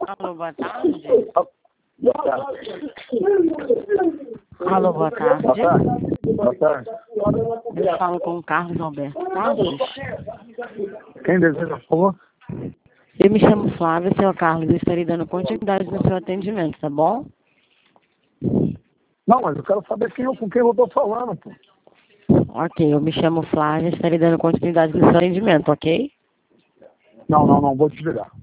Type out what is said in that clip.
Alô, boa tarde. Boa tarde. Alô, boa tarde. Boa tarde. Boa tarde. Eu falo com o Carlos Alberto Tavares. Quem deseja, por favor? Eu me chamo Flávia, seu Carlos. Eu estarei dando continuidade no seu atendimento, tá bom? Não, mas eu quero saber com quem eu estou falando, pô. Ok, eu me chamo Flávia, estarei dando continuidade no seu atendimento, ok? Não, vou desligar.